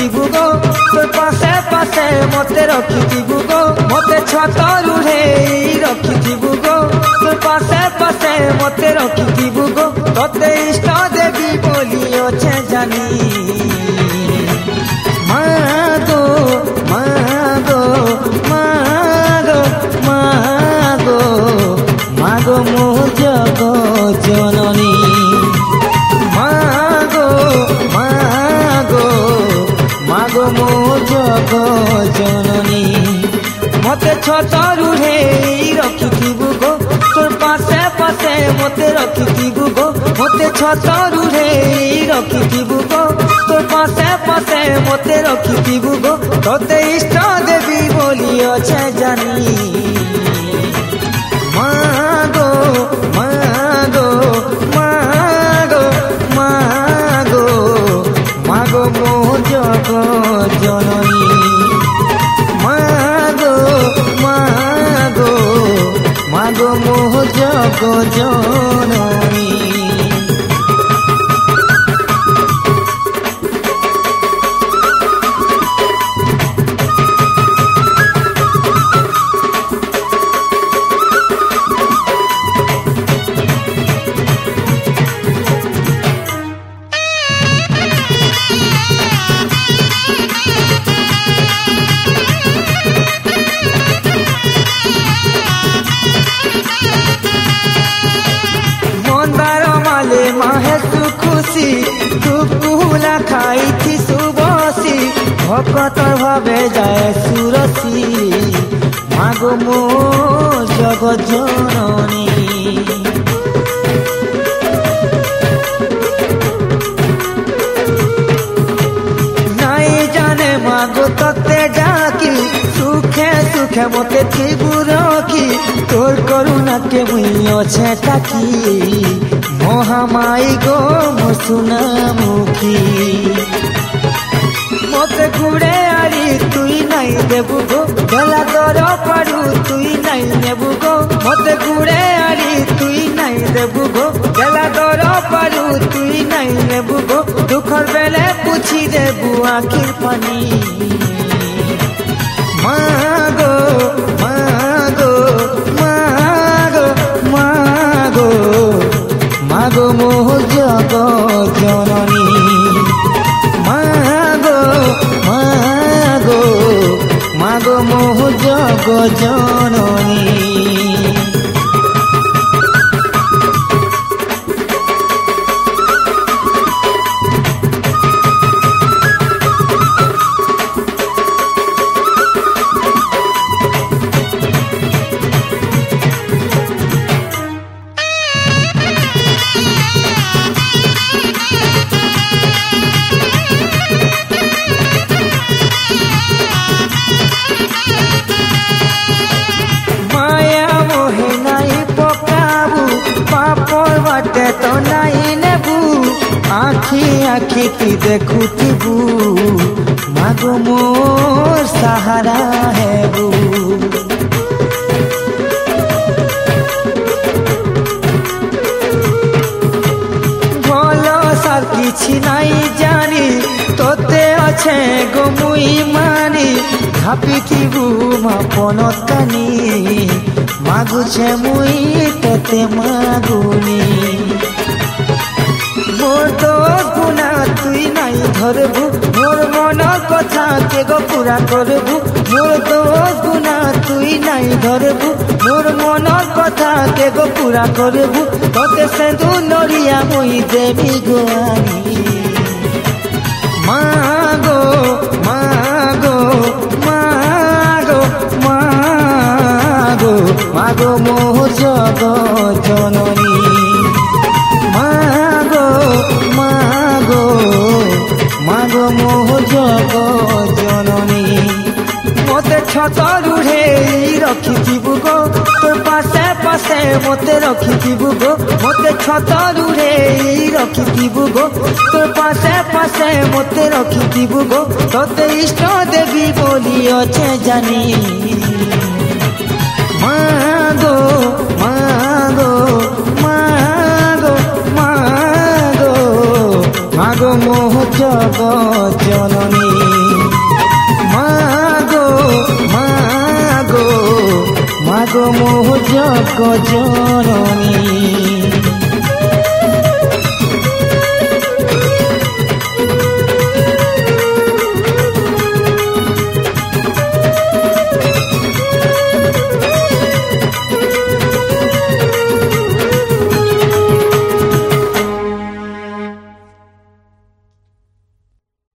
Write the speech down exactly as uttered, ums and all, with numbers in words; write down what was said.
रखिथिबु गो तोर पासे पासे मते रखिथिबु गो मते छतरु ढेई रखिथिबु गो तोर पासे पासे मते रखिथिबु गो तोते इष्ट देवी बोली अछे जानी मागो मागो मागो मागो मागो मो जग जननी मागो मागो मागो मो जग जननी मते छतरु ढेई रखिथिबु गो तोर पासे पासे मते रखिथिबु गो मते छतरु ढेई रखिथिबु गो तोर पासे पासे मते रखिथिबु गो तोते इष्ट देवी बोली अछे जानी मागो मागो मागो मागो मागो मो जग जननी मागो मागो मागो मो जग जननी माहे सुखुशी खुला खाई थी सुबसी भकत भावे जाए सुरसी मागो मो जग जननी नाई जाने मागो तते जाकी सुखे सुखे मते थिबु रखी तोर करुणा के मुई अछे ताकी महामाई गो मो सुना मुखी मते गुड़े आरी तुई नाई देबु गो गला दर पारू तुई नाई नेबु गो मते गुड़े आरी तुई नाई देबु गो गला दर पारू तुई नाई नेबु गो दुखर बेले पूछी देबु आखिर पानी मागो मागो मागो मागो मागो मो जग जननी मागो मागो मागो मो जग जननी बाटे तो नाई नेबू आखी आखी की देखुथिबू मागो मोर सहारा हेबू भलो सार किछि नाई जानी तोते अछे गो मुई मानी भाबिथिबू मापन तानी मागुछे मुई तोते मागुनी मोर तो गुना तुई नाई धरबू मोर मन कथा के गो पूरा करबू मोर तो गुना तुई नाई धरबू मोर मन कथा के गो पूरा करबू तोते सेंदू नरिया मुई देवी गोआनी मागो मागो मागो मागो मागो मो जग जननी मागो मागो मागो मो जग जननी मते छतरु ढेई रखिथिबु गो तोर पासे पासे मते रखिथिबु गो मते छतरु ढेई रखिथिबु गो तोर पासे पासे मते रखिथिबु गो तोते इष्ट देवी बोली अछे जानी मागो मागो मागो मागो मागो मो जग जननी। मागो मोह जग जननी।